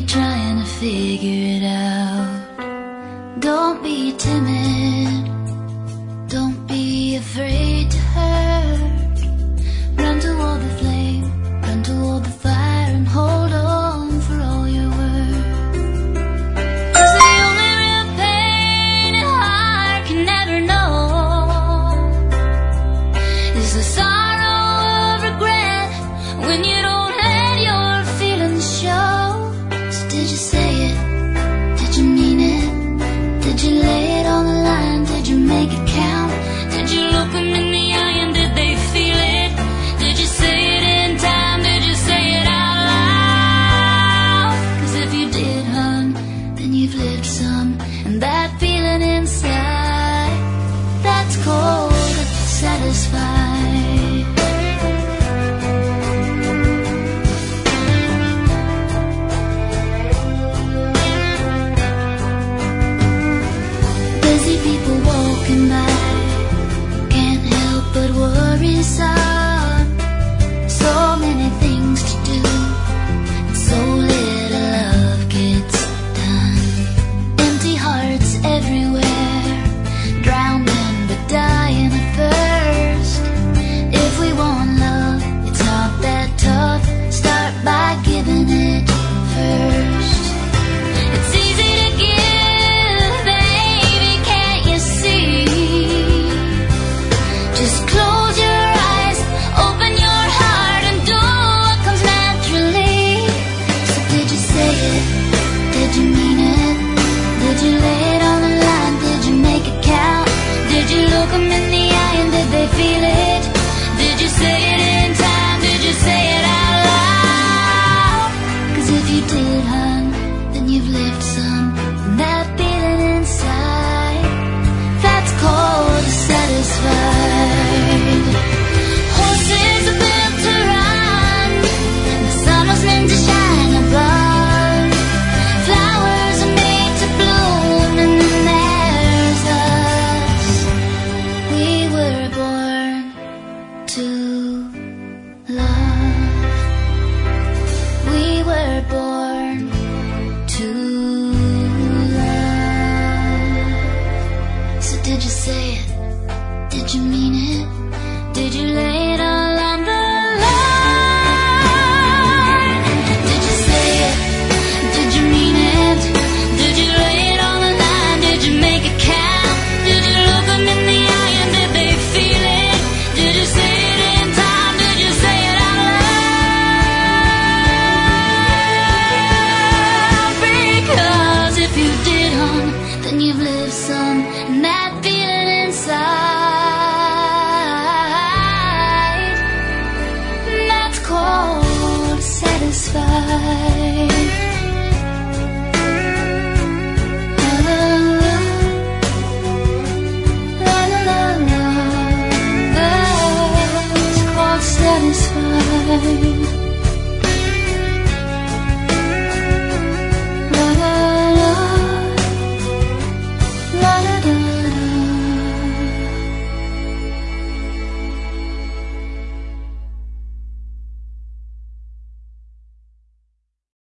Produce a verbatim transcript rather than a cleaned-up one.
you're trying to figure it out. Don't be timid, don't be afraid to hurt. Run toward the flame, run toward the fire, and hold on for all you're worth. 'Cause the only real pain a heart can never know is the sorrow of regret when you don't let your feelings show. So did you say it? Did you mean it? Did you lay it on the line? Did you make it count? Did you look them in the eye and did they feel it? Did you say it in time? Did you say it out loud? 'Cause if you did, hun, then you've lived some. And that feeling inside, that's cold, it's satisfied. Busy people walking by, can't help but worry some. So many things to do, and so little love gets done. Empty hearts everywhere, drowning but dying of thirst. If we want love, it's not that tough. Start by giving it first. It's easy to give, baby, can't you see? Just close your eyes, open your heart, and do what comes naturally. So did you say it? Did you mean it? Did you lay it on the line? Did you make it count? Did you look them in the eye and did they feel it? Did you say it in time? Did you say it out loud? 'Cause if you did, hun, then you've lived some. And that feeling inside, that's called satisfied. Horses are built to run, the sun was meant to shine above. Flowers are made to bloom, and then there's us. We were born to love. We were born to love. So did you say it? Did you mean it? Did you lay